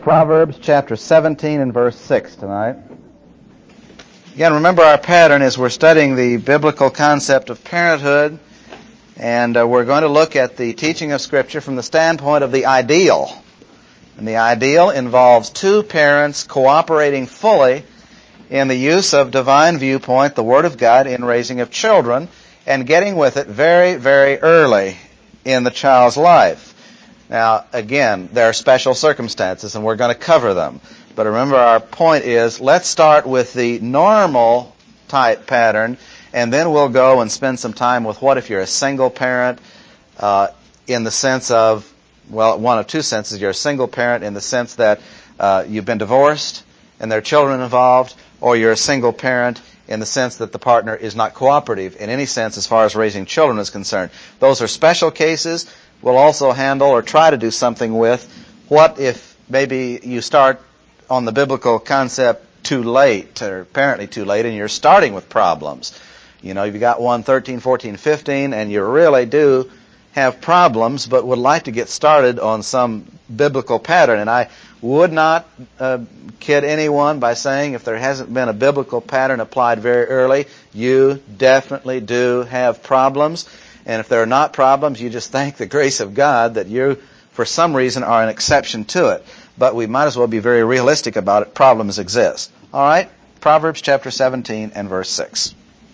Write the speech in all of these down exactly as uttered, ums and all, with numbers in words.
Proverbs chapter seventeen and verse six tonight. Again, remember our pattern is we're studying the biblical concept of parenthood, and uh, we're going to look at the teaching of Scripture from the standpoint of the ideal. And the ideal involves two parents cooperating fully in the use of divine viewpoint, the Word of God, in raising of children, and getting with it very, very early in the child's life. Now, again, there are special circumstances, and we're going to cover them. But remember, our point is, let's start with the normal type pattern, and then we'll go and spend some time with what if you're a single parent, uh, in the sense of, well, one of two senses. You're a single parent in the sense that uh, you've been divorced and there are children involved, or you're a single parent in the sense that the partner is not cooperative in any sense as far as raising children is concerned. Those are special cases. We'll also handle or try to do something with what if maybe you start on the biblical concept too late, or apparently too late, and you're starting with problems. You know, you've got one thirteen, fourteen, fifteen, and you really do have problems, but would like to get started on some biblical pattern. And I would not uh, kid anyone by saying if there hasn't been a biblical pattern applied very early, you definitely do have problems. And if there are not problems, you just thank the grace of God that you, for some reason, are an exception to it. But we might as well be very realistic about it. Problems exist. All right? Proverbs chapter seventeen and verse six.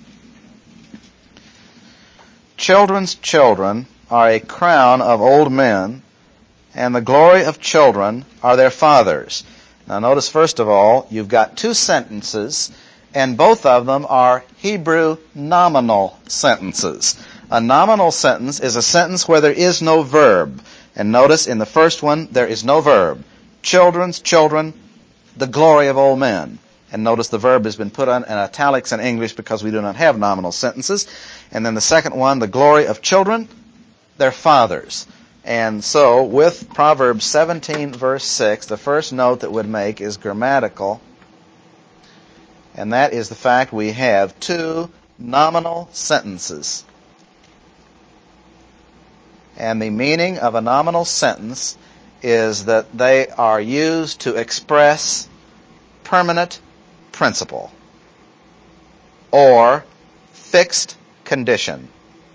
Children's children are a crown of old men, and the glory of children are their fathers. Now notice, first of all, you've got two sentences, and both of them are Hebrew nominal sentences. A nominal sentence is a sentence where there is no verb. And notice in the first one, there is no verb. Children's children, the glory of old men. And notice the verb has been put on in italics in English because we do not have nominal sentences. And then the second one, the glory of children, their fathers. And so with Proverbs seventeen verse six, the first note that we'd make is grammatical. And that is the fact we have two nominal sentences. And the meaning of a nominal sentence is that they are used to express permanent principle or fixed condition.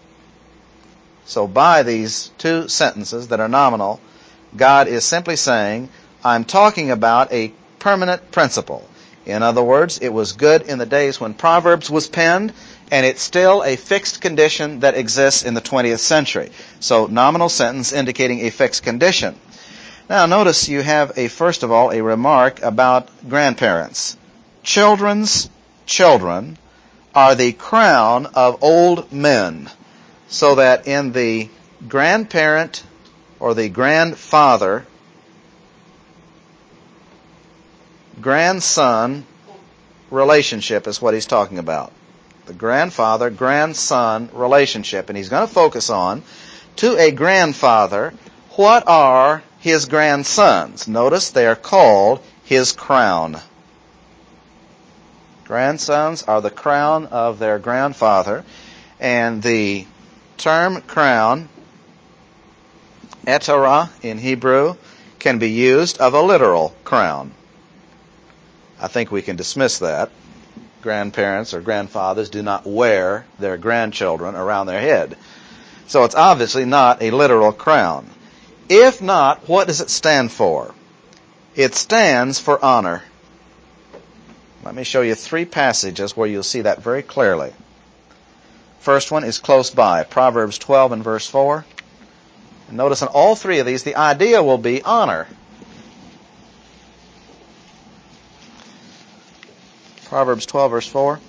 So by these two sentences that are nominal, God is simply saying, I'm talking about a permanent principle. In other words, it was good in the days when Proverbs was penned, and it's still a fixed condition that exists in the twentieth century. So nominal sentence indicating a fixed condition. Now notice you have a, first of all, a remark about grandparents. Children's children are the crown of old men. So that in the grandparent or the grandfather, grandson relationship is what he's talking about. The grandfather-grandson relationship. And he's going to focus on, to a grandfather, what are his grandsons? Notice they are called his crown. Grandsons are the crown of their grandfather. And the term crown, etara in Hebrew, can be used of a literal crown. I think we can dismiss that. Grandparents or grandfathers do not wear their grandchildren around their head. So it's obviously not a literal crown. If not, what does it stand for? It stands for honor. Let me show you three passages where you'll see that very clearly. First one is close by, Proverbs twelve and verse four. And notice in all three of these, the idea will be honor. Proverbs twelve, verse four.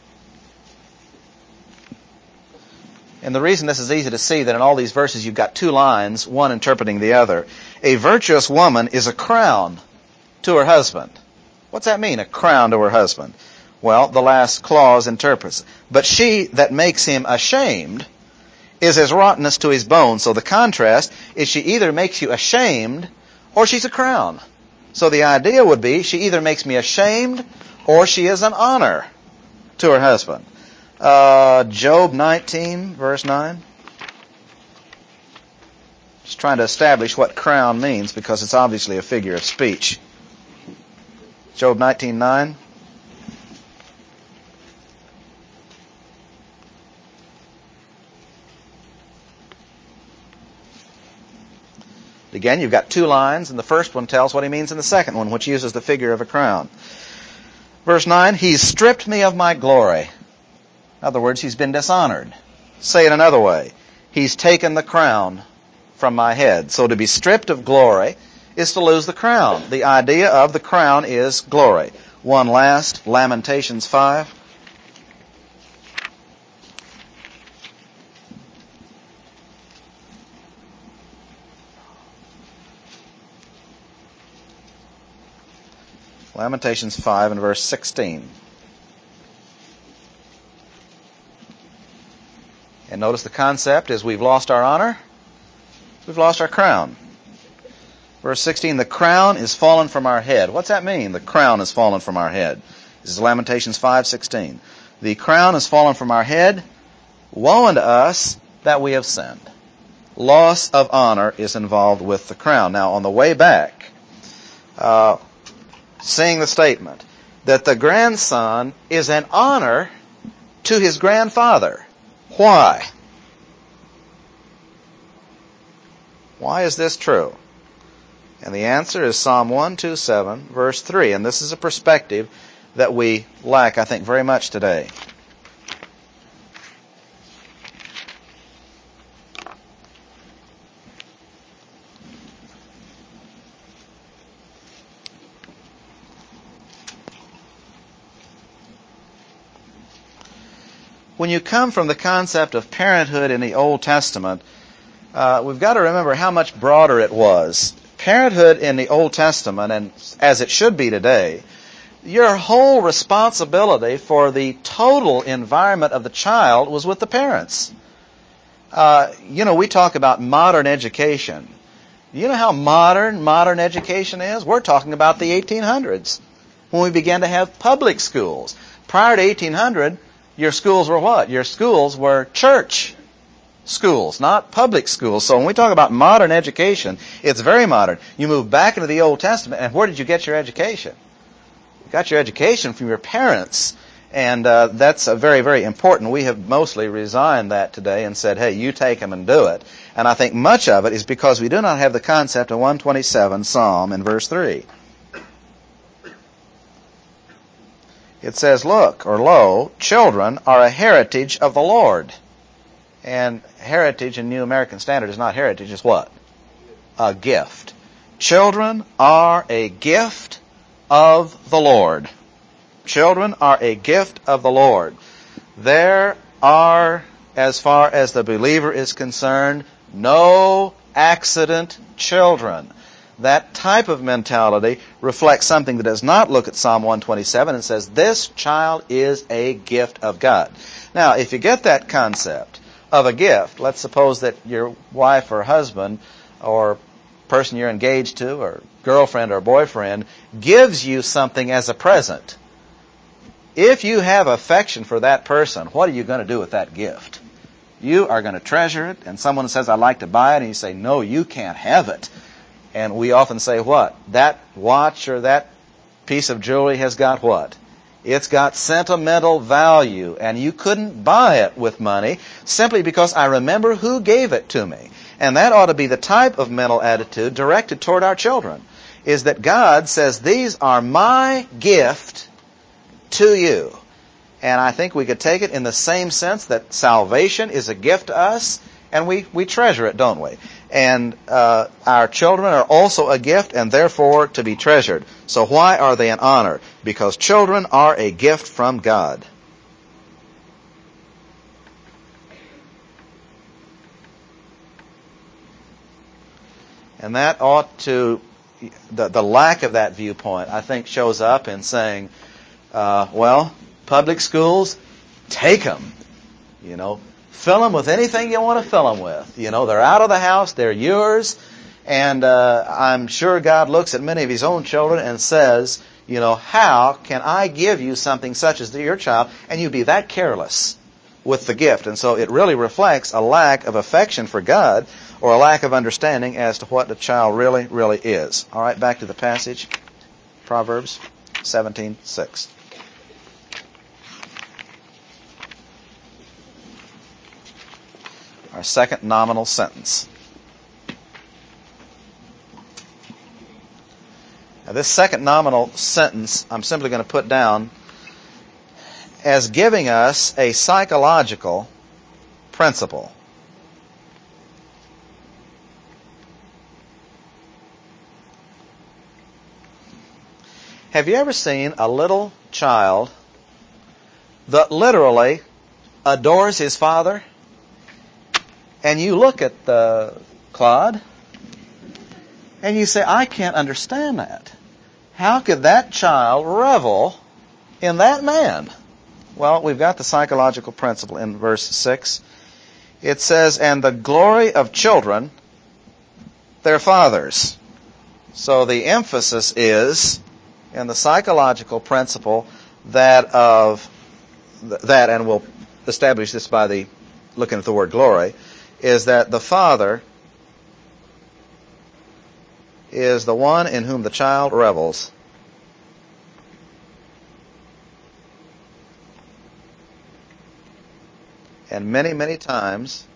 And the reason this is easy to see, that in all these verses you've got two lines, one interpreting the other. A virtuous woman is a crown to her husband. What's that mean, a crown to her husband? Well, the last clause interprets. But she that makes him ashamed is as rottenness to his bones. So the contrast is she either makes you ashamed or she's a crown. So the idea would be she either makes me ashamed or she is an honor to her husband. Uh, Job nineteen, verse nine. Just trying to establish what crown means because it's obviously a figure of speech. Job nineteen nine. Again, you've got two lines, and the first one tells what he means in the second one, which uses the figure of a crown. Verse nine, he's stripped me of my glory. In other words, he's been dishonored. Say it another way, he's taken the crown from my head. So to be stripped of glory is to lose the crown. The idea of the crown is glory. One last, Lamentations five. Lamentations five and verse sixteen. And notice the concept is we've lost our honor, we've lost our crown. Verse sixteen, the crown is fallen from our head. What's that mean? The crown is fallen from our head. This is Lamentations five sixteen. The crown is fallen from our head. Woe unto us that we have sinned. Loss of honor is involved with the crown. Now, on the way back, uh, seeing the statement that the grandson is an honor to his grandfather. Why? Why is this true? And the answer is Psalm one twenty-seven, verse three. And this is a perspective that we lack, I think, very much today. When you come from the concept of parenthood in the Old Testament, uh, we've got to remember how much broader it was. Parenthood in the Old Testament, and as it should be today, your whole responsibility for the total environment of the child was with the parents. Uh, you know, we talk about modern education. You know how modern modern education is? We're talking about the eighteen hundreds, when we began to have public schools. Prior to eighteen hundred, your schools were what? Your schools were church schools, not public schools. So when we talk about modern education, it's very modern. You move back into the Old Testament, and where did you get your education? You got your education from your parents, and uh, that's uh, very, very important. We have mostly resigned that today and said, hey, you take them and do it. And I think much of it is because we do not have the concept of one twenty-seven, Psalm, in verse three. It says, look, or lo, children are a heritage of the Lord. And heritage in New American Standard is not heritage, it's what? A gift. Children are a gift of the Lord. Children are a gift of the Lord. There are, as far as the believer is concerned, no accident children. That type of mentality reflects something that does not look at Psalm one twenty-seven and says, this child is a gift of God. Now, if you get that concept of a gift, let's suppose that your wife or husband or person you're engaged to or girlfriend or boyfriend gives you something as a present. If you have affection for that person, what are you going to do with that gift? You are going to treasure it, and someone says, I'd like to buy it, and you say, no, you can't have it. And we often say what? That watch or that piece of jewelry has got what? It's got sentimental value, and you couldn't buy it with money simply because I remember who gave it to me. And that ought to be the type of mental attitude directed toward our children, is that God says, these are my gift to you. And I think we could take it in the same sense that salvation is a gift to us, and we, we treasure it, don't we? And uh, our children are also a gift and therefore to be treasured. So why are they an honor? Because children are a gift from God. And that ought to, the, the lack of that viewpoint, I think, shows up in saying, uh, well, public schools, take them, you know. Fill them with anything you want to fill them with. You know, they're out of the house, they're yours, and uh, I'm sure God looks at many of His own children and says, you know, how can I give you something such as your child, and you be that careless with the gift? And so it really reflects a lack of affection for God or a lack of understanding as to what the child really, really is. All right, back to the passage, Proverbs seventeen six. Our second nominal sentence. Now, this second nominal sentence I'm simply going to put down as giving us a psychological principle. Have you ever seen a little child that literally adores his father? And you look at uh, Claude, and you say, I can't understand that. How could that child revel in that man? Well, we've got the psychological principle in verse six. It says, and the glory of children, their fathers. So the emphasis is in the psychological principle that of that, and we'll establish this by the looking at the word glory, is that the father is the one in whom the child revels. And many, many times,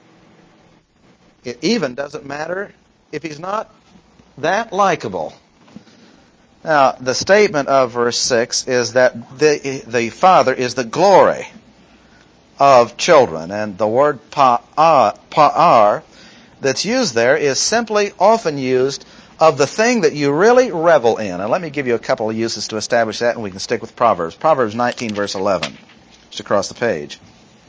it even doesn't matter if he's not that likable. Now, the statement of verse six is that the, the father is the glory of children. And the word pa'ar, pa'ar that's used there is simply often used of the thing that you really revel in. And let me give you a couple of uses to establish that, and we can stick with Proverbs. Proverbs nineteen, verse eleven, just across the page.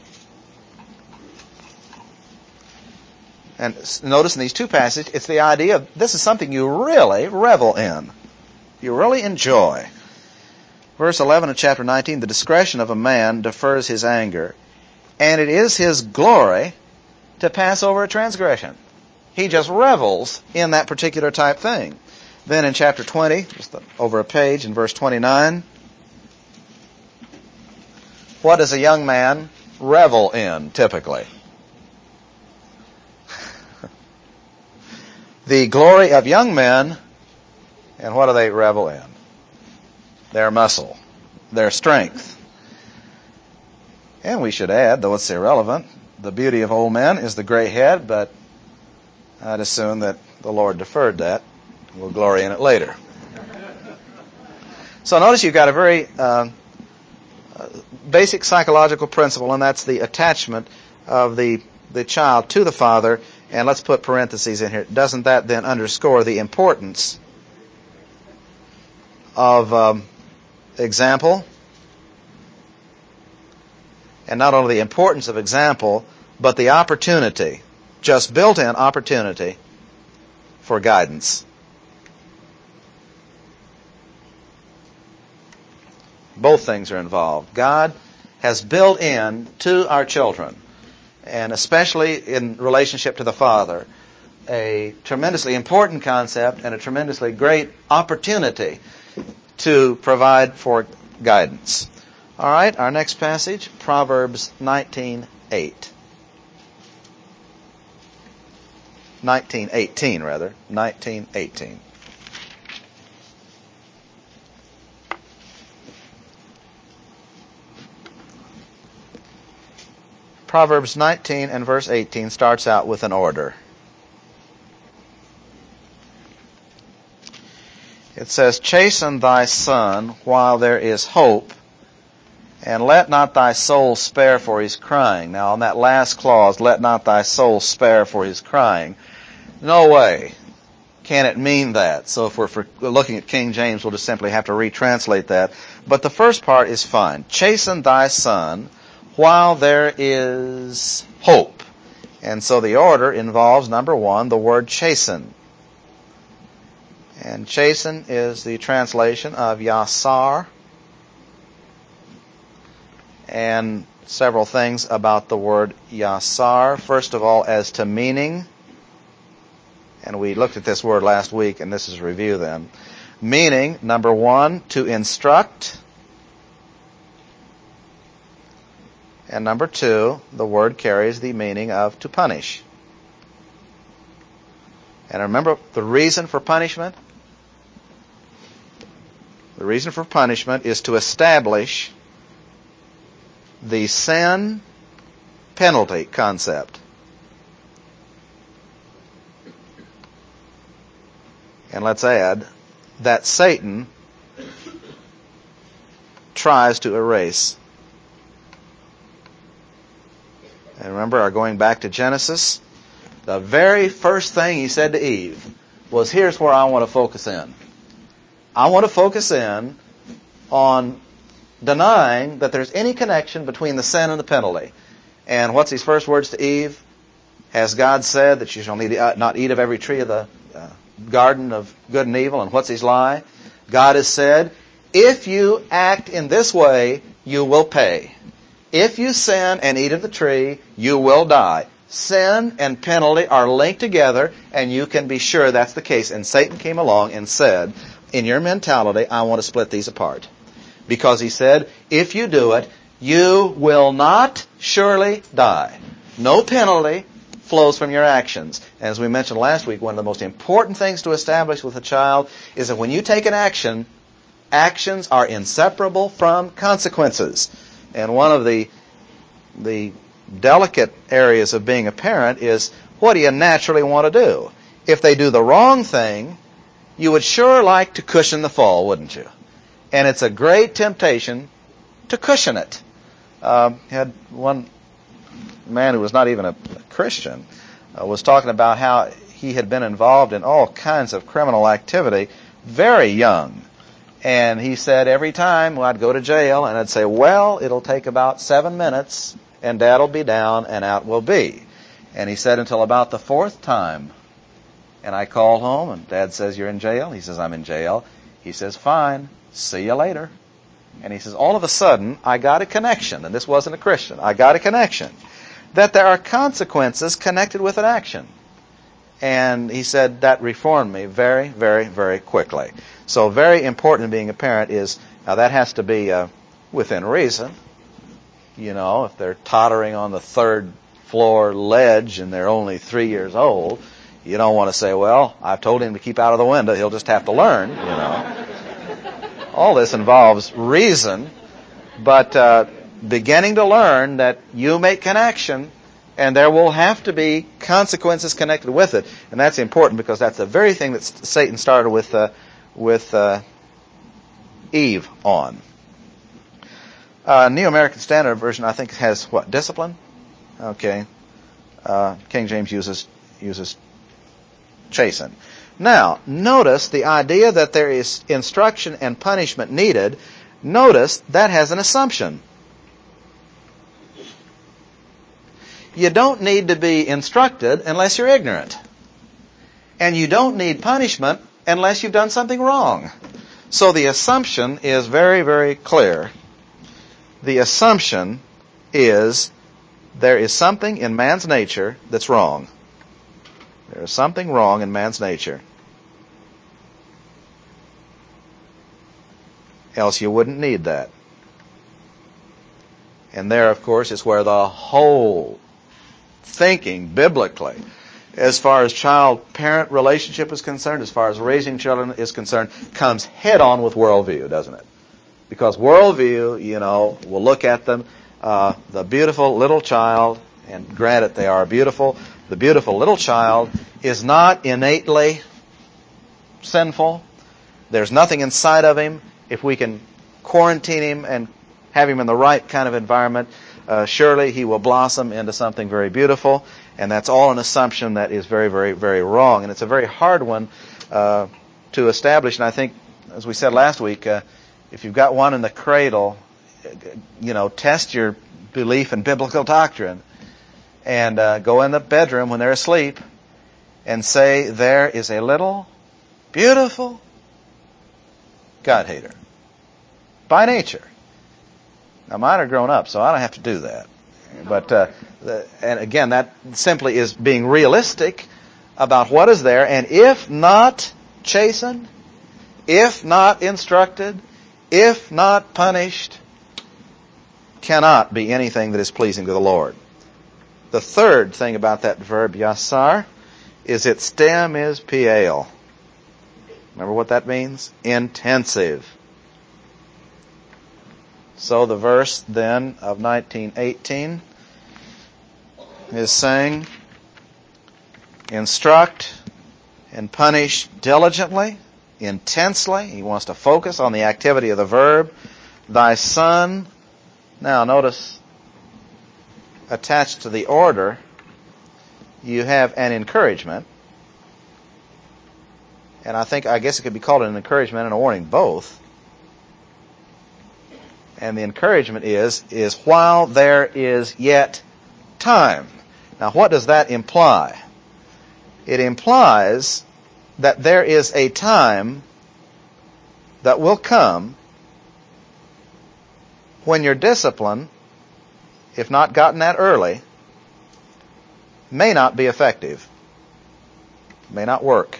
And notice in these two passages, it's the idea of this is something you really revel in. You really enjoy. Verse eleven of chapter nineteen, the discretion of a man defers his anger, and it is his glory to pass over a transgression. He just revels in that particular type thing. Then in chapter twenty, just over a page, in verse twenty-nine, what does a young man revel in typically? The glory of young men, and what do they revel in? Their muscle, their strength. And we should add, though it's irrelevant, the beauty of old men is the gray head, but I'd assume that the Lord deferred that. We'll glory in it later. So notice you've got a very uh, basic psychological principle, and that's the attachment of the, the child to the father. And let's put parentheses in here. Doesn't that then underscore the importance of um, example? And not only the importance of example, but the opportunity, just built-in opportunity for guidance. Both things are involved. God has built in to our children, and especially in relationship to the Father, a tremendously important concept and a tremendously great opportunity to provide for guidance. All right, our next passage, Proverbs nineteen eight. nineteen eighteen, rather. nineteen eighteen. Proverbs nineteen and verse eighteen starts out with an order. It says, chasten thy son while there is hope, and let not thy soul spare for his crying. Now, on that last clause, let not thy soul spare for his crying, no way can it mean that. So if we're for looking at King James, we'll just simply have to retranslate that. But the first part is fine. Chasten thy son while there is hope. And so the order involves, number one, the word chasten. And chasten is the translation of yasar. And several things about the word yasar. First of all, as to meaning. And we looked at this word last week, and this is a review then. Meaning, number one, to instruct. And number two, the word carries the meaning of to punish. And remember the reason for punishment? The reason for punishment is to establish the sin penalty concept. And let's add that Satan tries to erase. And remember, our going back to Genesis, the very first thing he said to Eve was, here's where I want to focus in. I want to focus in on denying that there's any connection between the sin and the penalty. And what's his first words to Eve? Has God said that you shall not eat of every tree of the uh, garden of good and evil? And what's his lie? God has said, if you act in this way, you will pay. If you sin and eat of the tree, you will die. Sin and penalty are linked together, and you can be sure that's the case. And Satan came along and said, in your mentality, I want to split these apart. Because he said, if you do it, you will not surely die. No penalty flows from your actions. As we mentioned last week, one of the most important things to establish with a child is that when you take an action, actions are inseparable from consequences. And one of the the delicate areas of being a parent is, what do you naturally want to do? If they do the wrong thing, you would sure like to cushion the fall, wouldn't you? And it's a great temptation to cushion it. Um, had one man who was not even a Christian uh, was talking about how he had been involved in all kinds of criminal activity very young. And he said every time, well, I'd go to jail and I'd say, well, it'll take about seven minutes and Dad will be down and out will be. And he said until about the fourth time. And I called home and Dad says, you're in jail? He says, I'm in jail. He says, fine, see you later. And he says, all of a sudden, I got a connection, and this wasn't a Christian, I got a connection, that there are consequences connected with an action. And he said, that reformed me very, very, very quickly. So very important in being a parent is, now that has to be uh, within reason. You know, if they're tottering on the third floor ledge and they're only three years old, you don't want to say, well, I've told him to keep out of the window, he'll just have to learn, you know. All this involves reason, but uh, beginning to learn that you make connection and there will have to be consequences connected with it. And that's important because that's the very thing that Satan started with uh, with uh, Eve on. Uh, New American Standard Version, I think, has what? Discipline? Okay. Uh, King James uses uses chasten. Now, notice the idea that there is instruction and punishment needed. Notice that has an assumption. You don't need to be instructed unless you're ignorant. And you don't need punishment unless you've done something wrong. So the assumption is very, very clear. The assumption is there is something in man's nature that's wrong. There is something wrong in man's nature. Else you wouldn't need that. And there, of course, is where the whole thinking biblically, as far as child-parent relationship is concerned, as far as raising children is concerned, comes head on with worldview, doesn't it? Because worldview, you know, will look at them, uh, the beautiful little child, and granted they are beautiful, the beautiful little child is not innately sinful. There's nothing inside of him. If we can quarantine him and have him in the right kind of environment, uh, surely he will blossom into something very beautiful. And that's all an assumption that is very, very, very wrong. And it's a very hard one uh, to establish. And I think, as we said last week, uh, if you've got one in the cradle, you know, test your belief in biblical doctrine. And uh, go in the bedroom when they're asleep and say, there is a little, beautiful God-hater. By nature. Now, mine are grown up, so I don't have to do that. But, uh, the, and again, that simply is being realistic about what is there. And if not chastened, if not instructed, if not punished, cannot be anything that is pleasing to the Lord. The third thing about that verb, yasar, is its stem is piel. Remember what that means? Intensive. So the verse then of nineteen eighteen is saying, instruct and punish diligently, intensely. He wants to focus on the activity of the verb. Thy son. Now notice, attached to the order, you have an encouragement. And I think, I guess it could be called an encouragement and a warning, both. And the encouragement is, is while there is yet time. Now what does that imply? It implies that there is a time that will come when your discipline, if not gotten at early, may not be effective, may not work.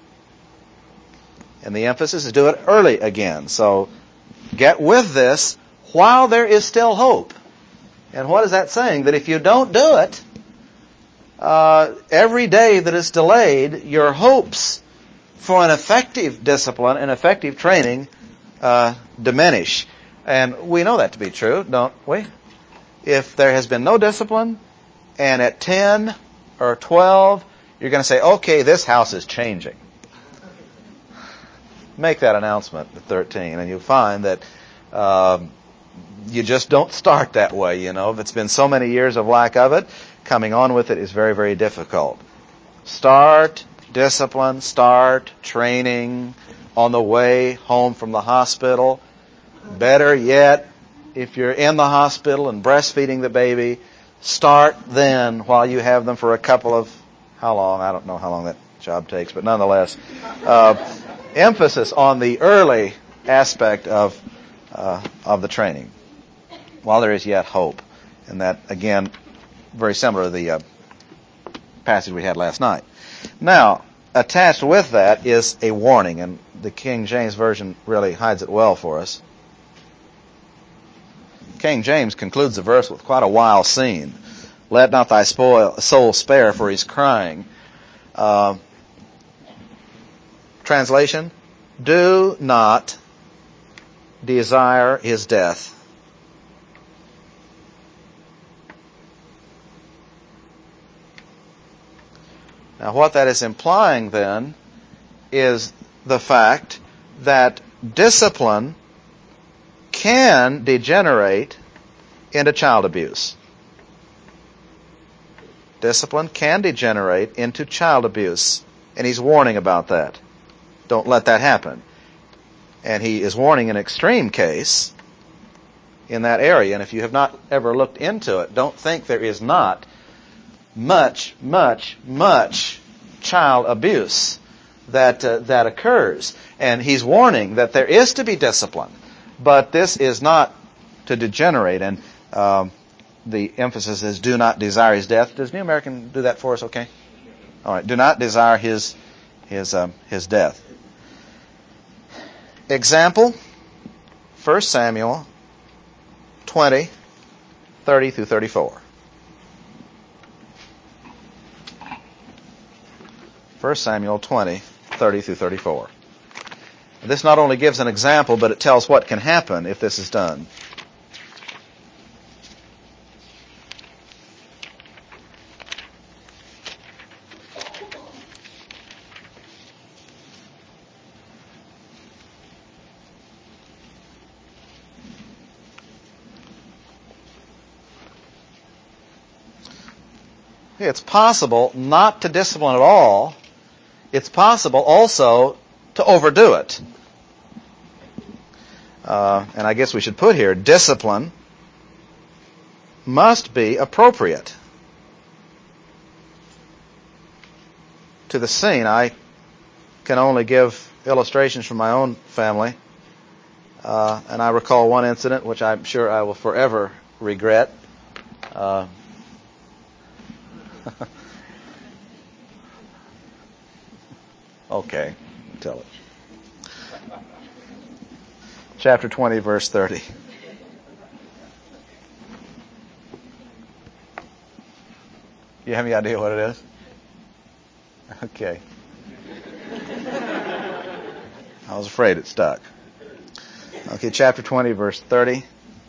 And the emphasis is do it early again. So get with this while there is still hope. And what is that saying? That if you don't do it, uh, every day that is delayed, your hopes for an effective discipline and effective training uh, diminish. And we know that to be true, don't we? If there has been no discipline, and at ten or twelve, you're going to say, okay, this house is changing. Make that announcement at thirteen, and you'll find that um, you just don't start that way, you know. If it's been so many years of lack of it, coming on with it is very, very difficult. Start discipline, start training on the way home from the hospital. Better yet, if you're in the hospital and breastfeeding the baby, start then while you have them for a couple of, how long? I don't know how long that job takes, but nonetheless, uh, emphasis on the early aspect of uh, of the training while there is yet hope. And that, again, very similar to the uh, passage we had last night. Now, attached with that is a warning, and the King James Version really hides it well for us. King James concludes the verse with quite a wild scene. Let not thy spoil, soul spare, for he's crying. Uh, translation, do not desire his death. Now what that is implying then is the fact that discipline can degenerate into child abuse. Discipline can degenerate into child abuse. And he's warning about that. Don't let that happen. And he is warning an extreme case in that area. And if you have not ever looked into it, don't think there is not much, much, much child abuse that uh, that occurs. And he's warning that there is to be discipline. But this is not to degenerate. And um, the emphasis is do not desire his death. Does New American do that for us okay? All right. Do not desire his his um, his death. Example, First Samuel twenty, thirty through thirty-four. First Samuel twenty, thirty through thirty-four. This not only gives an example, but it tells what can happen if this is done. It's possible not to discipline at all. It's possible also to overdo it. Uh, and I guess we should put here, discipline must be appropriate to the scene. I can only give illustrations from my own family. Uh, and I recall one incident which I'm sure I will forever regret. Uh, okay, tell it. Chapter twenty, verse thirty. You have any idea what it is? Okay. I was afraid it stuck. Okay, chapter twenty, verse thirty.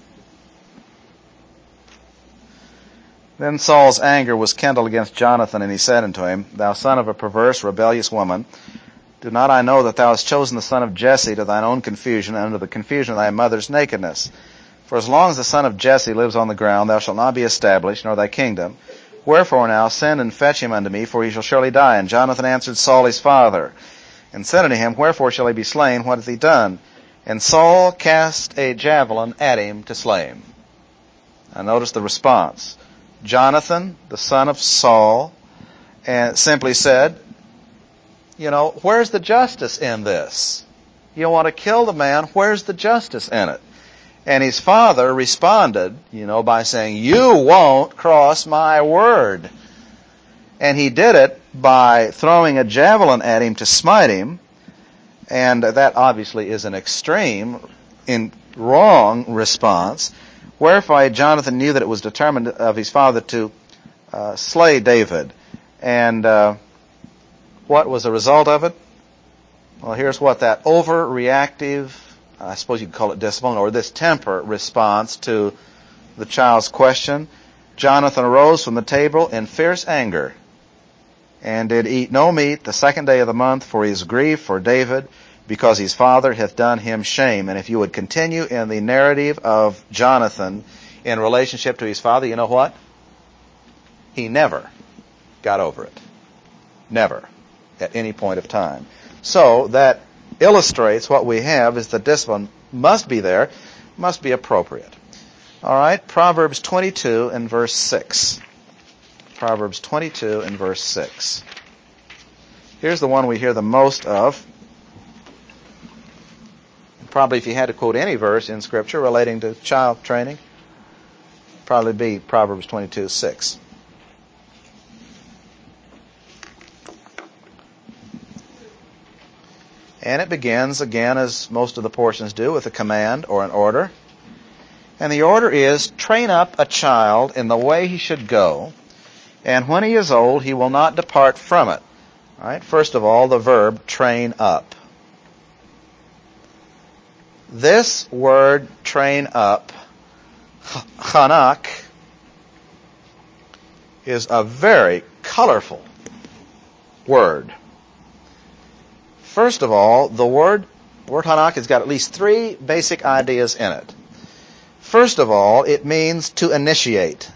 Then Saul's anger was kindled against Jonathan, and he said unto him, Thou son of a perverse, rebellious woman, do not I know that thou hast chosen the son of Jesse to thine own confusion, and unto the confusion of thy mother's nakedness? For as long as the son of Jesse lives on the ground, thou shalt not be established, nor thy kingdom. Wherefore now send and fetch him unto me, for he shall surely die. And Jonathan answered Saul his father, and said unto him, Wherefore shall he be slain? What hath he done? And Saul cast a javelin at him to slay him. Now notice the response. Jonathan, the son of Saul, and simply said, you know, where's the justice in this? You want to kill the man, where's the justice in it? And his father responded, you know, by saying, you won't cross my word. And he did it by throwing a javelin at him to smite him. And that obviously is an extreme, in wrong response. Wherefore Jonathan knew that it was determined of his father to uh, slay David. And uh, what was the result of it? Well, here's what that overreactive, I suppose you could call it discipline, or this temper response to the child's question. Jonathan arose from the table in fierce anger, and did eat no meat the second day of the month, for his grief for David, because his father hath done him shame. And if you would continue in the narrative of Jonathan in relationship to his father, you know what? He never got over it. Never. At any point of time. So that illustrates what we have is the discipline must be there, must be appropriate. All right, Proverbs twenty-two and verse six. Proverbs twenty-two and verse six. Here's the one we hear the most of. Probably if you had to quote any verse in Scripture relating to child training, probably be Proverbs twenty-two six. And it begins, again, as most of the portions do, with a command or an order. And the order is, train up a child in the way he should go, and when he is old, he will not depart from it. All right? First of all, the verb, train up. This word, train up, chanak, is a very colorful word. First of all, the word, word hanak has got at least three basic ideas in it. First of all, it means to initiate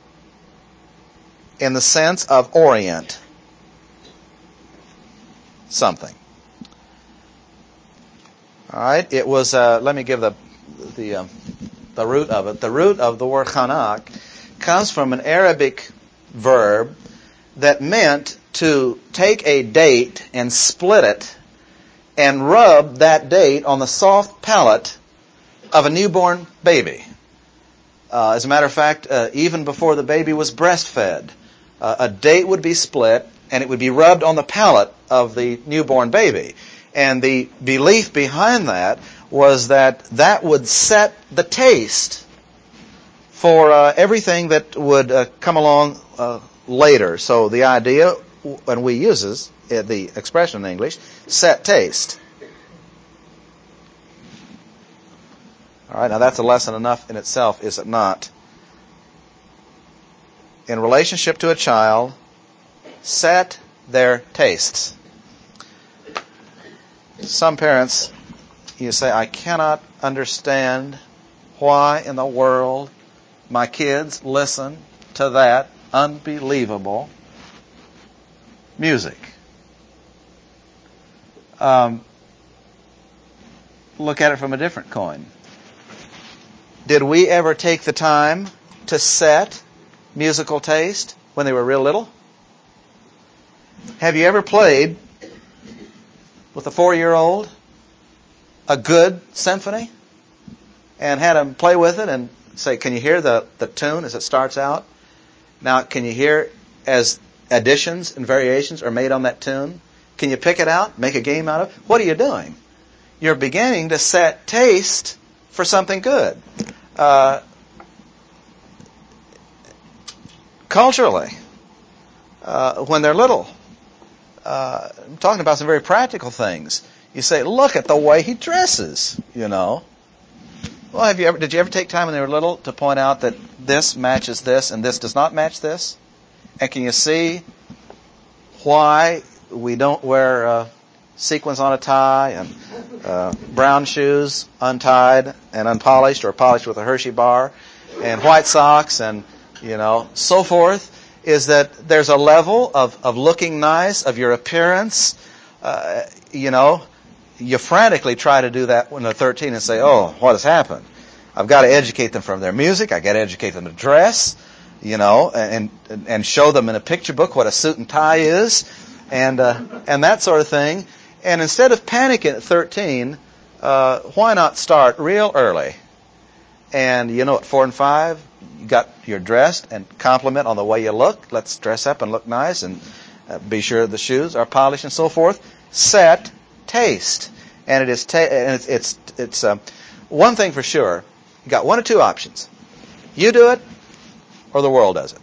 in the sense of orient something. All right, it was, uh, let me give the, the, uh, the root of it. The root of the word chanak comes from an Arabic verb that meant to take a date and split it and rub that date on the soft palate of a newborn baby. Uh, as a matter of fact, uh, even before the baby was breastfed, uh, a date would be split and it would be rubbed on the palate of the newborn baby. And the belief behind that was that that would set the taste for uh, everything that would uh, come along uh, later. So the idea, when we use this, uh, the expression in English, set taste. All right, now that's a lesson enough in itself, is it not? In relationship to a child, set their tastes. Some parents, you say, I cannot understand why in the world my kids listen to that unbelievable music. Um, look at it from a different coin. Did we ever take the time to set musical taste when they were real little? Have you ever played with a four-year-old a good symphony and had them play with it and say, can you hear the, the tune as it starts out? Now, can you hear as additions and variations are made on that tune? Can you pick it out, make a game out of it? What are you doing? You're beginning to set taste for something good. Uh, culturally, uh, when they're little, uh, I'm talking about some very practical things. You say, look at the way he dresses, you know. Well, have you ever, did you ever take time when they were little to point out that this matches this and this does not match this? And can you see why we don't wear uh, sequins on a tie and uh, brown shoes untied and unpolished or polished with a Hershey bar and white socks and, you know, so forth? Is that there's a level of, of looking nice, of your appearance. Uh, you know, you frantically try to do that when they're thirteen and say, oh, what has happened? I've got to educate them from their music. I've got to educate them to dress, you know, and and show them in a picture book what a suit and tie is, and uh, and that sort of thing. And instead of panicking at thirteen, uh, why not start real early? And you know, at four and five, you got you're dressed and compliment on the way you look. Let's dress up and look nice, and uh, be sure the shoes are polished and so forth. Set taste, and it is ta- and it's it's, it's uh, one thing for sure. You got one or two options. You do it, or the world does it.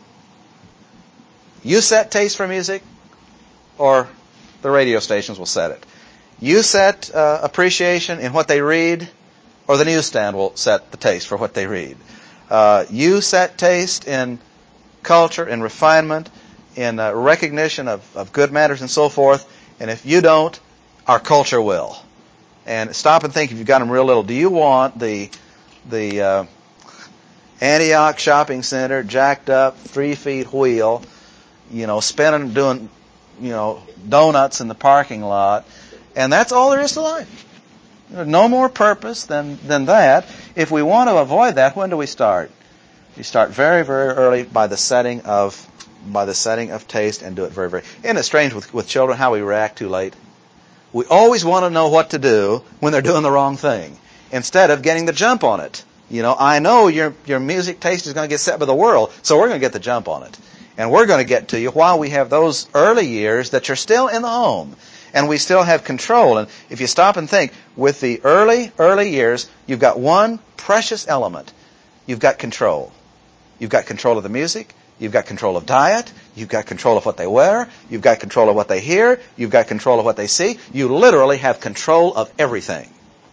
You set taste for music, or the radio stations will set it. You set uh, appreciation in what they read, or the newsstand will set the taste for what they read. Uh, you set taste in culture, in refinement, in uh, recognition of, of good manners and so forth, and if you don't, our culture will. And stop and think, if you've got them real little, do you want the the uh, Antioch shopping center jacked up, three feet wheel, you know, spinning, doing, you know, donuts in the parking lot, and that's all there is to life? There's no more purpose than, than that. If we want to avoid that, when do we start? You start very, very early by the setting of by the setting of taste, and do it very, very. Isn't it strange with, with children how we react too late? We always want to know what to do when they're doing the wrong thing, instead of getting the jump on it. You know, I know your your music taste is going to get set by the world, so we're going to get the jump on it. And we're going to get to you while we have those early years that you're still in the home, and we still have control. And if you stop and think, with the early, early years, you've got one precious element. You've got control. You've got control of the music. You've got control of diet. You've got control of what they wear. You've got control of what they hear. You've got control of what they see. You literally have control of everything.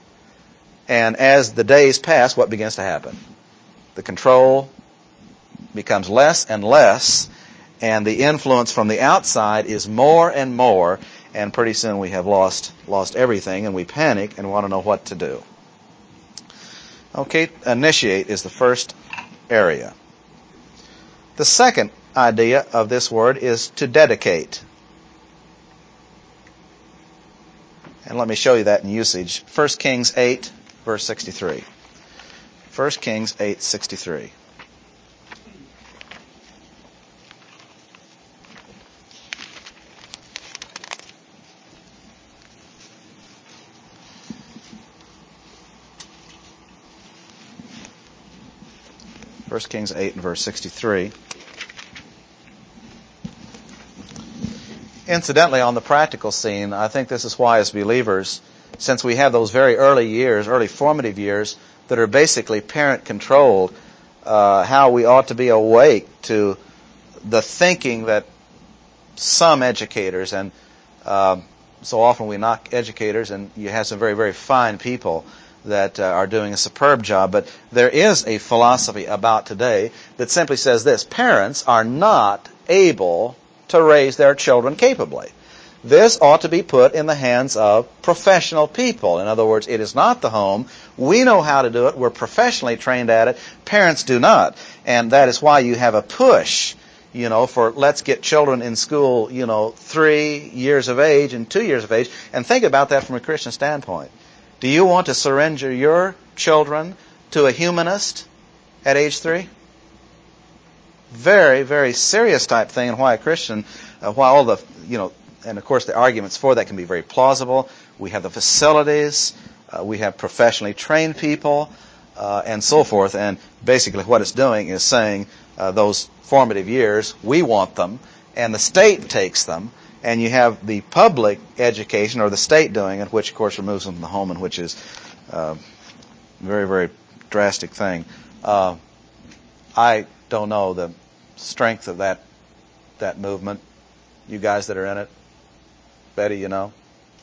And as the days pass, what begins to happen? The control becomes less and less, and the influence from the outside is more and more, and pretty soon we have lost lost everything, and we panic and want to know what to do. Okay, initiate is the first area. The second idea of this word is to dedicate. And let me show you that in usage. First Kings eight, verse sixty-three. First Kings eight, sixty-three. First Kings eight and verse sixty-three. Incidentally, on the practical scene, I think this is why as believers, since we have those very early years, early formative years, that are basically parent-controlled, uh, how we ought to be awake to the thinking that some educators, and uh, so often we knock educators, and you have some very, very fine people that uh, are doing a superb job, but there is a philosophy about today that simply says this: parents are not able to raise their children capably. This ought to be put in the hands of professional people. In other words, it is not the home. We know how to do it. We're professionally trained at it. Parents do not. And that is why you have a push, you know, for let's get children in school, you know, three years of age and two years of age. And think about that from a Christian standpoint. Do you want to surrender your children to a humanist at age three? Very, very serious type thing, and why a Christian, uh, why all the, you know, and of course the arguments for that can be very plausible. We have the facilities, uh, we have professionally trained people, uh, and so forth, and basically what it's doing is saying uh, those formative years, we want them, and the state takes them, and you have the public education, or the state doing it, which of course removes them from the home, and which is uh, a very, very drastic thing. Uh, I don't know the strength of that that movement. You guys that are in it, Betty, you know?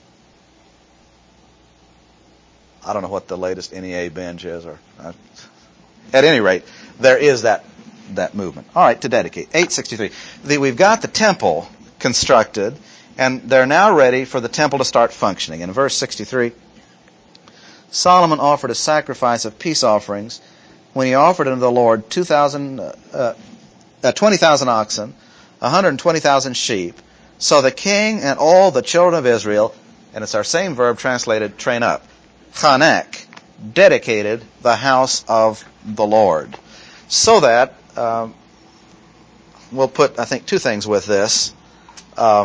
I don't know what the latest N E A binge is. or uh, At any rate, there is that that movement. All right, to dedicate. eight sixty-three. The, we've got the temple constructed, and they're now ready for the temple to start functioning. In verse sixty-three, Solomon offered a sacrifice of peace offerings when he offered unto the Lord two thousand, uh, uh, twenty thousand oxen, one hundred twenty thousand sheep. So the king and all the children of Israel, and it's our same verb translated train up, chanek, dedicated the house of the Lord. So that, um, we'll put, I think, two things with this. Um,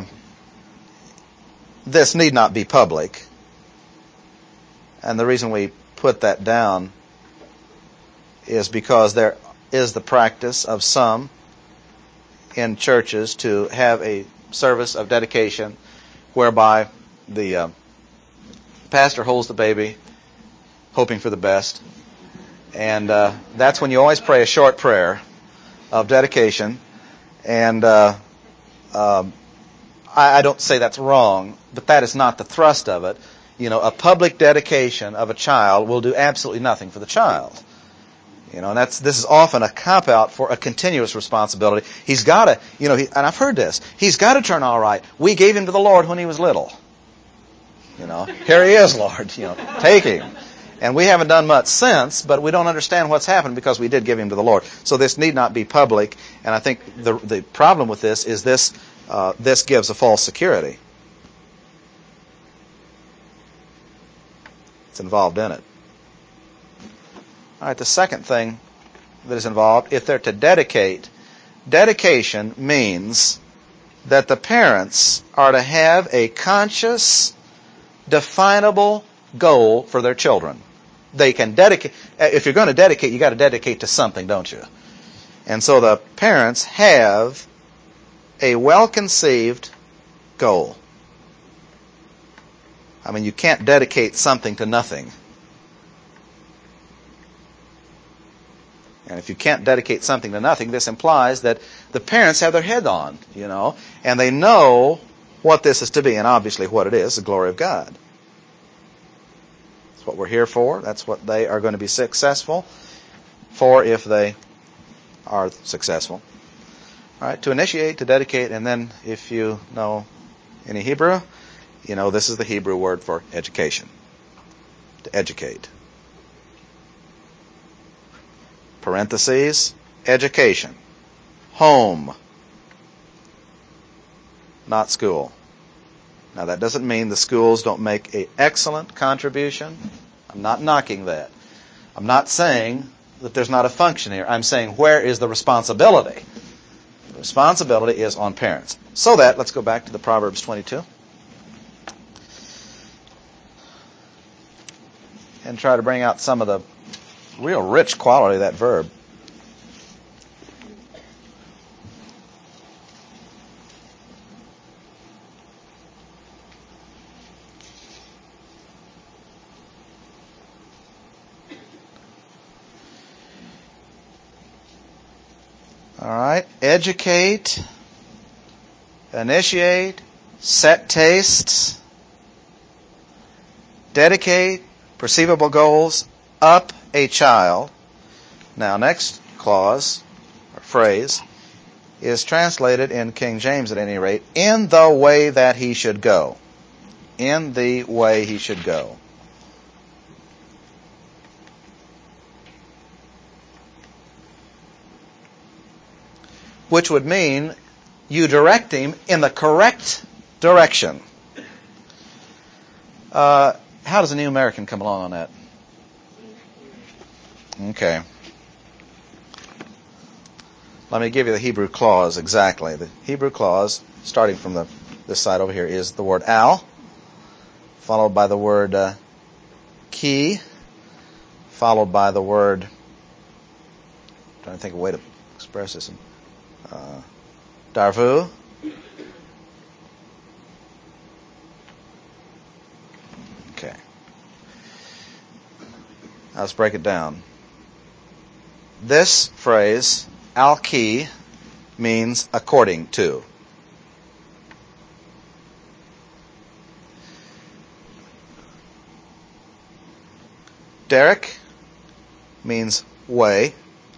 this need not be public. And the reason we put that down is because there is the practice of some in churches to have a service of dedication whereby the uh, pastor holds the baby, hoping for the best. And uh, that's when you always pray a short prayer of dedication. And uh, um, I, I don't say that's wrong, but that is not the thrust of it. You know, a public dedication of a child will do absolutely nothing for the child. You know, and that's this is often a cop-out for a continuous responsibility. He's got to, you know, he, and I've heard this, he's got to turn all right. We gave him to the Lord when he was little. You know, here he is, Lord, you know, take him. And we haven't done much since, but we don't understand what's happened because we did give him to the Lord. So this need not be public, and I think the the problem with this is this uh, this gives a false security. It's involved in it. All right, the second thing that is involved, if they're to dedicate, dedication means that the parents are to have a conscious, definable goal for their children. They can dedicate, if you're going to dedicate, you got to dedicate to something, don't you? And so the parents have a well-conceived goal. I mean, you can't dedicate something to nothing. And if you can't dedicate something to nothing, this implies that the parents have their head on, you know, and they know what this is to be, and obviously what it is, the glory of God. That's what we're here for. That's what they are going to be successful for if they are successful. All right, to initiate, to dedicate, and then if you know any Hebrew, you know this is the Hebrew word for education. To educate. Parentheses, education. Home. Not school. Now that doesn't mean the schools don't make an excellent contribution. I'm not knocking that. I'm not saying that there's not a function here. I'm saying where is the responsibility? The responsibility is on parents. So that, let's go back to the Proverbs twenty-two. And try to bring out some of the real rich quality of that verb. All right. Educate, initiate, set tastes, dedicate, perceivable goals, up a child. Now, next clause, or phrase, is translated in King James at any rate, in the way that he should go. In the way he should go. Which would mean you direct him in the correct direction. Uh, how does a New American come along on that? Okay. Let me give you the Hebrew clause exactly. The Hebrew clause, starting from the this side over here, is the word al, followed by the word uh, ki, followed by the word, I'm trying to think of a way to express this, uh, darvu, okay. Now let's break it down. This phrase, al-ki, means according to. Derek means way,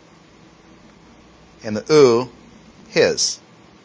and the u, his.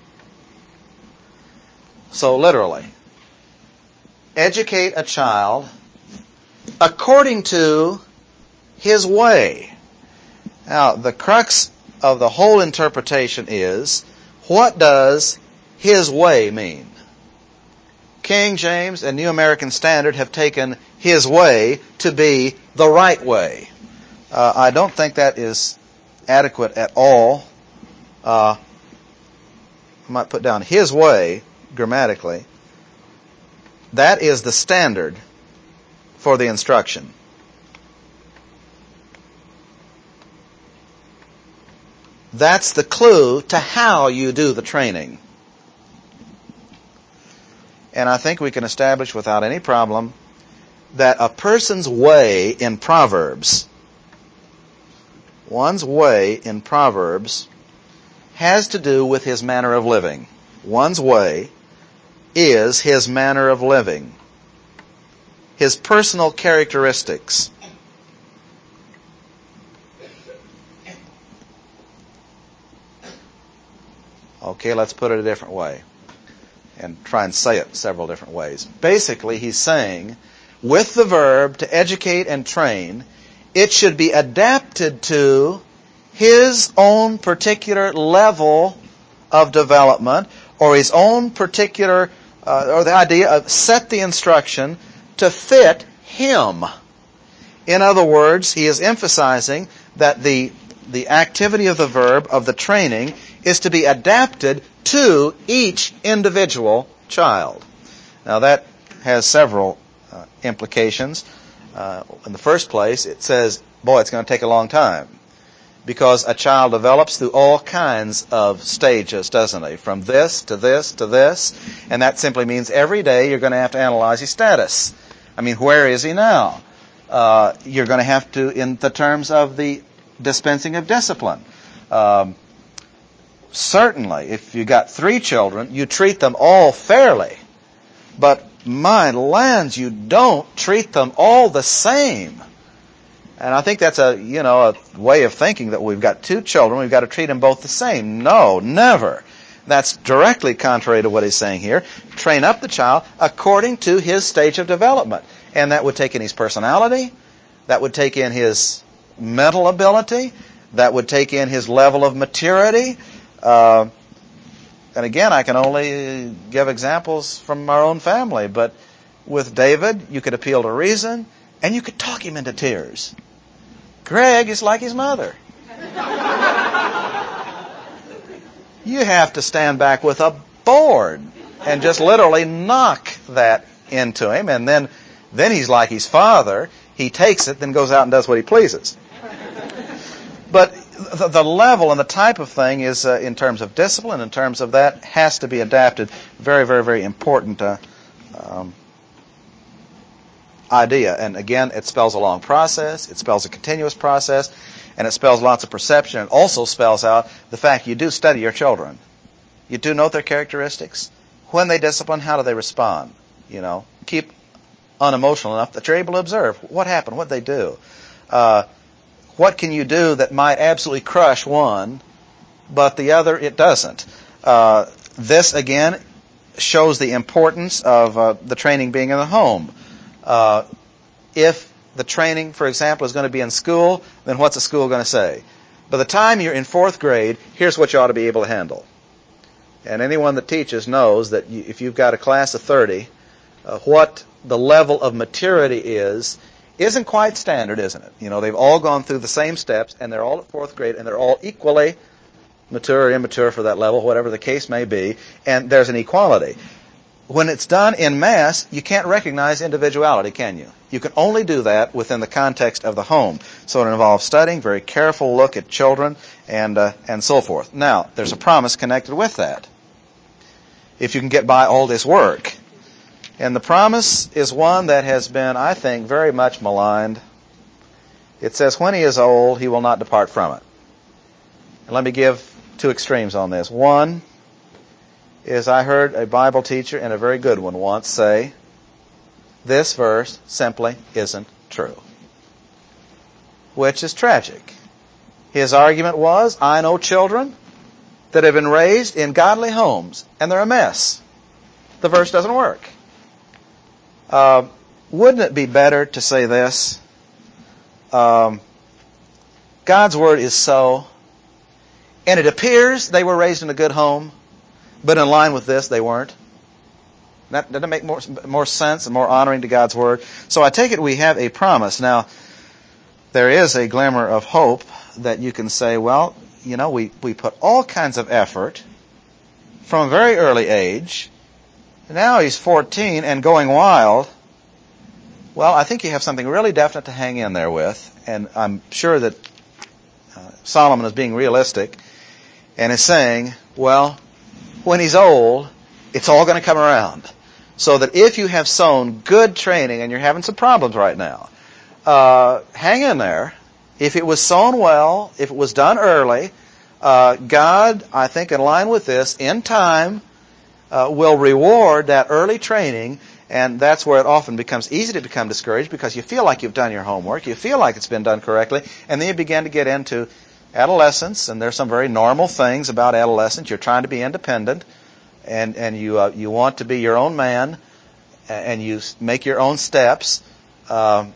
So literally, educate a child according to his way. Now, the crux of the whole interpretation is, what does his way mean? King James and New American Standard have taken his way to be the right way. Uh, I don't think that is adequate at all. Uh, I might put down his way grammatically. That is the standard for the instruction. That's the clue to how you do the training. And I think we can establish without any problem that a person's way in Proverbs, one's way in Proverbs, has to do with his manner of living. One's way is his manner of living, his personal characteristics. Okay, let's put it a different way and try and say it several different ways. Basically, he's saying, with the verb to educate and train, it should be adapted to his own particular level of development, or his own particular, uh, or the idea of set the instruction to fit him. In other words, he is emphasizing that the the activity of the verb, of the training, is to be adapted to each individual child. Now that has several uh, implications. Uh, in the first place, it says, boy, it's going to take a long time. Because a child develops through all kinds of stages, doesn't he? From this to this to this. And that simply means every day you're going to have to analyze his status. I mean, where is he now? Uh, you're going to have to, in the terms of the dispensing of discipline. Um, certainly, if you got three children, you treat them all fairly. But, my lands, you don't treat them all the same. And I think that's a, you know, a way of thinking that we've got two children, we've got to treat them both the same. No, never. That's directly contrary to what he's saying here. Train up the child according to his stage of development. And that would take in his personality, that would take in his mental ability, that would take in his level of maturity. Uh, and again, I can only give examples from our own family, but with David, you could appeal to reason, and you could talk him into tears. Greg is like his mother. You have to stand back with a board and just literally knock that into him, and then, then he's like his father. He takes it, then goes out and does what he pleases. But the, the level and the type of thing is, uh, in terms of discipline, in terms of that, has to be adapted. Very, very, very important uh, um, idea. And again, it spells a long process, it spells a continuous process, and it spells lots of perception. It also spells out the fact you do study your children. You do note their characteristics. When they discipline, how do they respond? You know, keep unemotional enough that you're able to observe what happened, what they do. Uh, what can you do that might absolutely crush one, but the other it doesn't? Uh, this, again, shows the importance of uh, the training being in the home. Uh, if the training, for example, is going to be in school, then what's the school going to say? By the time you're in fourth grade, here's what you ought to be able to handle. And anyone that teaches knows that you, if you've got a class of thirty, uh, what the level of maturity is, isn't quite standard, isn't it? You know, they've all gone through the same steps, and they're all at fourth grade, and they're all equally mature or immature for that level, whatever the case may be, and there's an equality. When it's done in mass, you can't recognize individuality, can you? You can only do that within the context of the home. So it involves studying, very careful look at children, and uh, and so forth. Now, there's a promise connected with that. If you can get by all this work. And the promise is one that has been, I think, very much maligned. It says, when he is old, he will not depart from it. And let me give two extremes on this. One is I heard a Bible teacher, and a very good one once, say, this verse simply isn't true. which is tragic. His argument was, I know children that have been raised in godly homes, and they're a mess. The verse doesn't work. Uh, wouldn't it be better to say this? Um, God's Word is so, and it appears they were raised in a good home, but in line with this, they weren't. That doesn't make more, more sense and more honoring to God's Word. So I take it we have a promise. Now, there is a glimmer of hope that you can say, well, you know, we, we put all kinds of effort from a very early age. Now he's fourteen and going wild. Well, I think you have something really definite to hang in there with. And I'm sure that uh, Solomon is being realistic and is saying, well, when he's old, it's all going to come around. So that if you have sown good training and you're having some problems right now, uh, hang in there. If it was sown well, if it was done early, uh, God, I think in line with this, in time, uh, will reward that early training, and that's where it often becomes easy to become discouraged because you feel like you've done your homework, you feel like it's been done correctly, and then you begin to get into adolescence, and there's some very normal things about adolescence. You're trying to be independent, and, and you, uh, you want to be your own man, and you make your own steps, uh,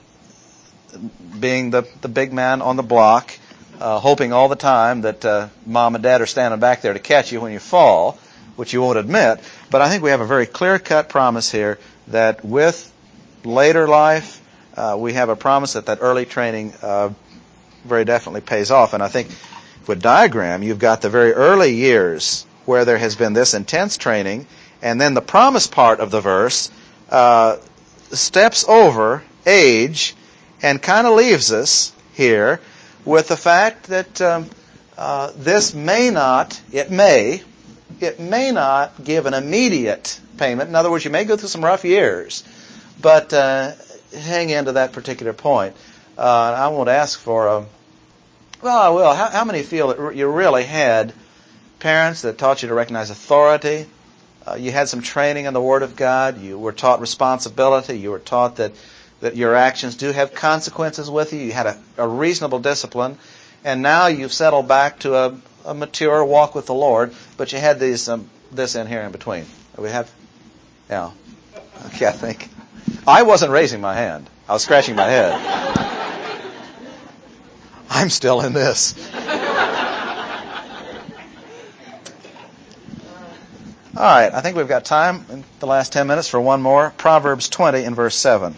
being the, the big man on the block, uh, hoping all the time that uh, mom and dad are standing back there to catch you when you fall, which you won't admit. But I think we have a very clear-cut promise here that with later life, uh, we have a promise that that early training uh, very definitely pays off. And I think with diagram, you've got the very early years where there has been this intense training, and then the promise part of the verse uh, steps over age and kind of leaves us here with the fact that um, uh, this may not, it may, it may not give an immediate payment. In other words, you may go through some rough years, but uh, hang into that particular point. Uh, I won't ask for a, well, I will. How, how many feel that you really had parents that taught you to recognize authority? Uh, you had some training in the Word of God. You were taught responsibility. You were taught that that your actions do have consequences with you. You had a, a reasonable discipline, and now you've settled back to a, a mature walk with the Lord, but you had these um, this in here in between. We have, yeah. Okay, I think. I wasn't raising my hand. I was scratching my head. I'm still in this. All right, I think we've got time in the last ten minutes for one more. Proverbs twenty and verse seven.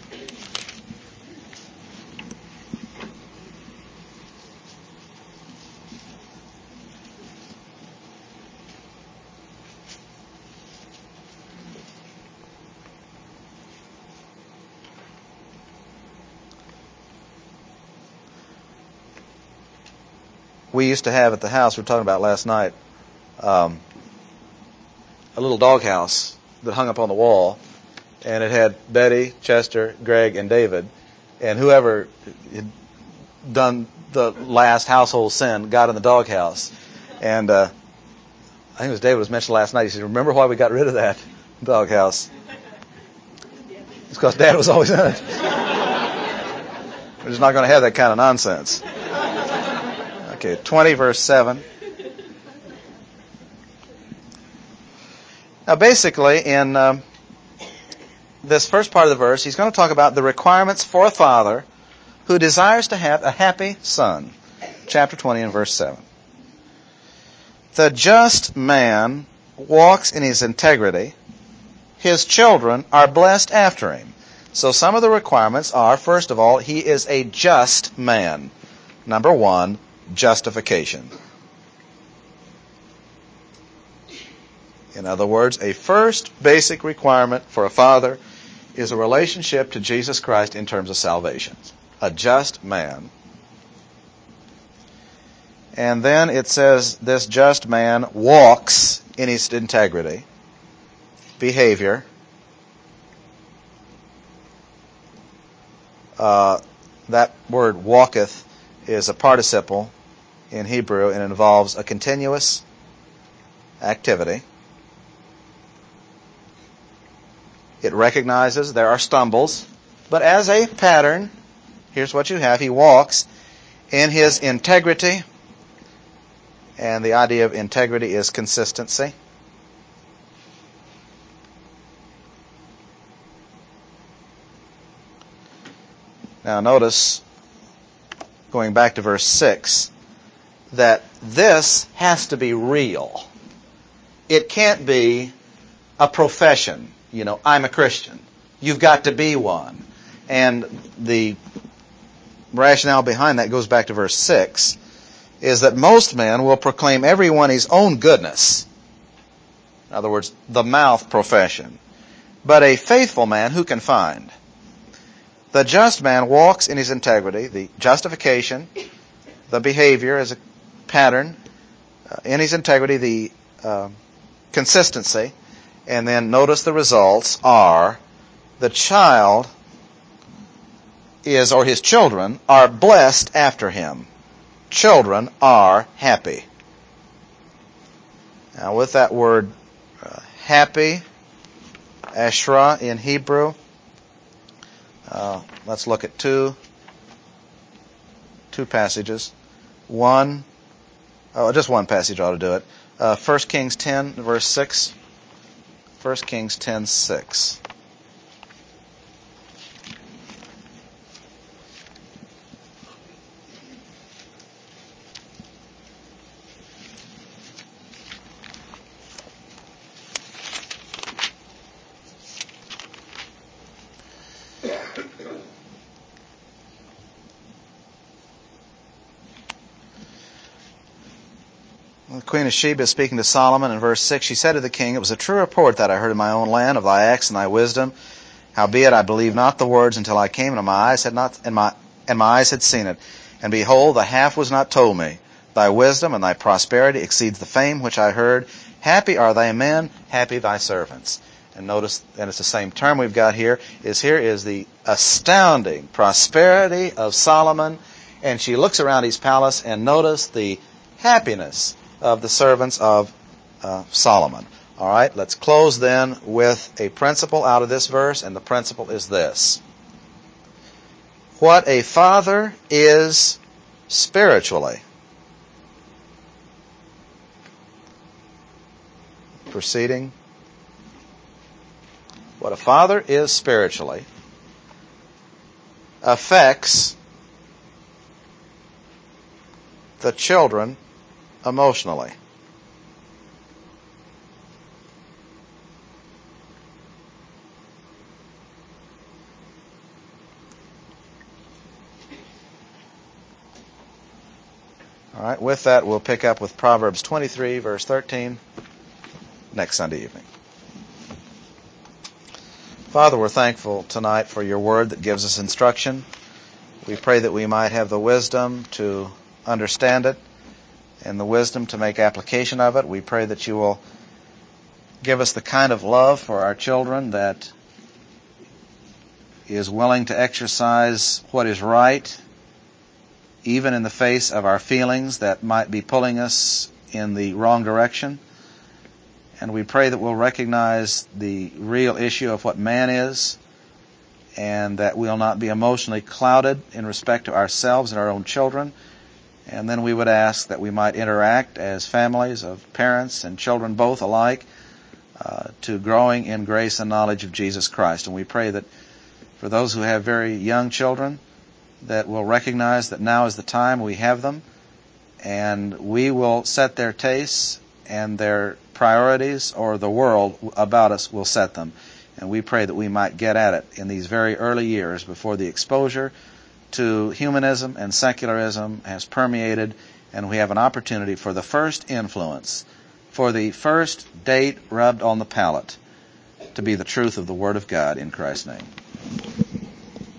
We used to have at the house, we were talking about last night, um, a little doghouse that hung up on the wall, and it had Betty, Chester, Greg, and David, and whoever had done the last household sin got in the doghouse. And uh, I think it was David was mentioned last night. He said, "Remember why we got rid of that doghouse? It's because Dad was always in it. We're just not going to have that kind of nonsense." Okay, twenty verse seven. Now basically in um, this first part of the verse, he's going to talk about the requirements for a father who desires to have a happy son. Chapter twenty and verse seven. The just man walks in his integrity. His children are blessed after him. So some of the requirements are, first of all, he is a just man. Number one, justification. In other words, a first basic requirement for a father is a relationship to Jesus Christ in terms of salvation. A just man. And then it says this just man walks in his integrity, behavior. Uh, that word walketh is a participle in Hebrew and involves a continuous activity. It recognizes there are stumbles, but as a pattern, here's what you have. He walks in his integrity, and the idea of integrity is consistency. Now notice, going back to verse six, that this has to be real. It can't be a profession. You know, I'm a Christian. You've got to be one. And the rationale behind that goes back to verse six, is that most men will proclaim everyone his own goodness. In other words, the mouth profession. But a faithful man who can find? The just man walks in his integrity, the justification, the behavior as a pattern, uh, in his integrity, the uh, consistency, and then notice the results are the child is, or his children, are blessed after him. Children are happy. Now with that word uh, happy, ashra in Hebrew, uh, let's look at two, two passages. One, oh, just one passage ought to do it. Uh, First Kings ten, verse six. First Kings ten, six. The Queen of Sheba is speaking to Solomon in verse six. She said to the king, "It was a true report that I heard in my own land of thy acts and thy wisdom. Howbeit I believed not the words until I came, and my eyes had not, and my and my eyes had seen it. And behold, the half was not told me. Thy wisdom and thy prosperity exceeds the fame which I heard. Happy are thy men, happy thy servants." And notice, and it's the same term we've got here, is here is the astounding prosperity of Solomon. And she looks around his palace and notice the happiness of the servants of uh, Solomon. All right, let's close then with a principle out of this verse, and the principle is this. What a father is spiritually. Proceeding. What a father is spiritually affects the children emotionally. All right, with that, we'll pick up with Proverbs twenty-three, verse thirteen, next Sunday evening. Father, we're thankful tonight for your word that gives us instruction. We pray that we might have the wisdom to understand it and the wisdom to make application of it. We pray that you will give us the kind of love for our children that is willing to exercise what is right, even in the face of our feelings that might be pulling us in the wrong direction. And we pray that we'll recognize the real issue of what man is, and that we'll not be emotionally clouded in respect to ourselves and our own children. And then we would ask that we might interact as families of parents and children both alike uh, to growing in grace and knowledge of Jesus Christ. And we pray that for those who have very young children, that will recognize that now is the time we have them, and we will set their tastes and their priorities, or the world about us will set them. And we pray that we might get at it in these very early years before the exposure to humanism and secularism has permeated, and we have an opportunity for the first influence, for the first date rubbed on the palate, to be the truth of the Word of God in Christ's name.